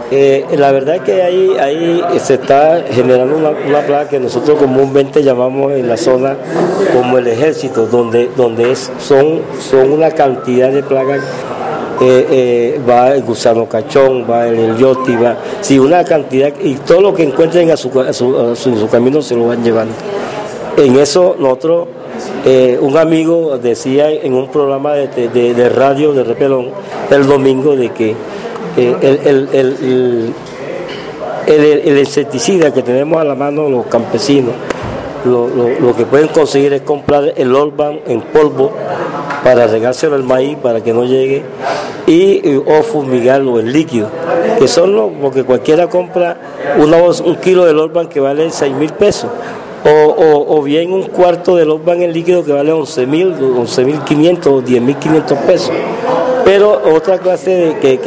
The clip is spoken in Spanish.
La verdad es que ahí se está generando una plaga que nosotros comúnmente llamamos en la zona como el ejército, donde son una cantidad de plagas. Va el gusano cachón, va el eliote, va, sí, una cantidad, y todo lo que encuentren a su camino se lo van llevando. En eso nosotros, un amigo decía en un programa de radio de Repelón el domingo de que el insecticida que tenemos a la mano los campesinos, lo que pueden conseguir es comprar el Olvan en polvo para regárselo al maíz para que no llegue o fumigarlo en líquido, que son porque cualquiera compra un kilo de Olvan que vale 6,000 pesos o bien un cuarto de Olvan en líquido que vale 11,500 o 10,500 pesos, pero otra clase que